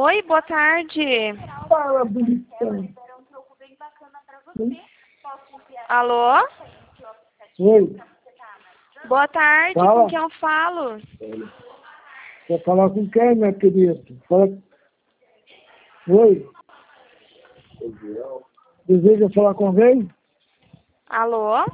Oi, boa tarde. Fala, bonitão. Alô? Oi, Boa tarde, fala. com quem eu falo? Quer falar com quem, minha querida? Fala. Oi, deseja falar com alguém? Alô?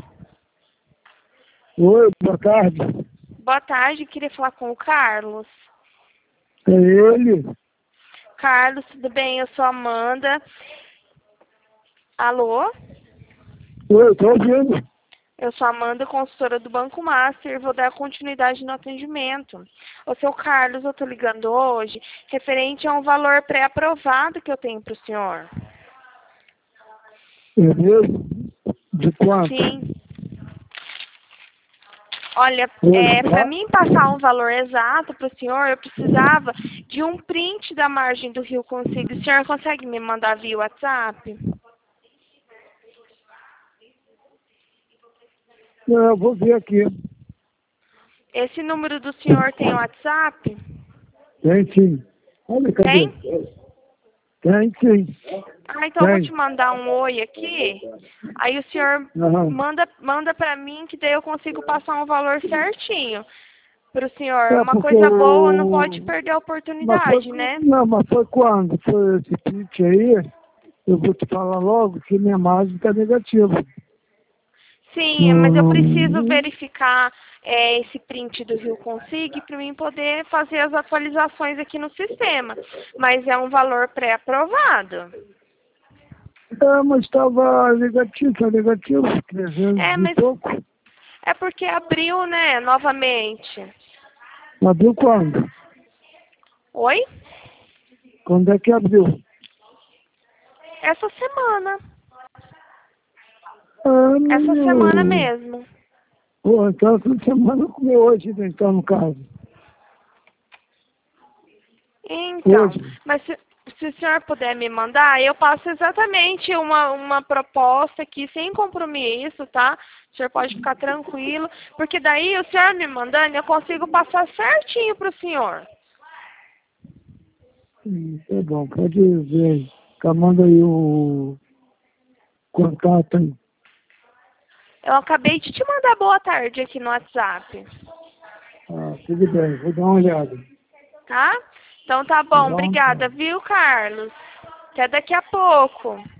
Oi, boa tarde. Boa tarde, queria falar com o Carlos. É ele? Carlos, tudo bem? Eu sou a Amanda. Alô? Oi, tô ouvindo. Eu sou a Amanda, consultora do Banco Master, e vou dar continuidade no atendimento. Ô, seu Carlos, eu tô ligando hoje referente a um valor pré-aprovado que eu tenho para o senhor. É mesmo? De quanto? Sim. Olha, Oi, para mim passar um valor exato para o senhor, eu precisava de um print da margem do Rio Consigo. O senhor consegue me mandar via WhatsApp? Não, eu vou ver aqui. Esse número do senhor tem WhatsApp? Tem sim. Olha, cadê? Tem? Tem sim. Ah, então eu vou Tem. te mandar um oi aqui. Aí o senhor Aham. manda para mim que daí eu consigo passar um valor certinho para o senhor. É Uma porque coisa boa, não pode o... perder a Mas foi... oportunidade, né? Não, mas foi quando? Foi esse pitch aí? Eu vou te falar logo que minha margem está negativa. Sim, Não, mas eu não, preciso verificar esse print do Rio Consig para mim poder fazer as atualizações aqui no sistema. Mas é um valor pré-aprovado. mas estava negativo, tá negativo, 300 É, e mas pouco. é porque abriu, né, novamente. Abriu quando? Oi? Quando é que abriu? Essa semana. Ah, Essa semana não. mesmo. Pô, então essa semana comeu hoje, né, então, no caso. Então, Hoje. mas se o senhor puder me mandar, eu passo exatamente uma proposta aqui, sem compromisso, tá? O senhor pode ficar tranquilo, porque daí o senhor me mandando, eu consigo passar certinho para o senhor. Tá bom, pode ver. Tá, manda aí o contato aí. Eu acabei de te mandar boa tarde aqui no WhatsApp, Ah, tudo bem, vou dar uma olhada. tá? Então tá Tá bom, bom? obrigada, viu, Carlos? Até daqui a pouco.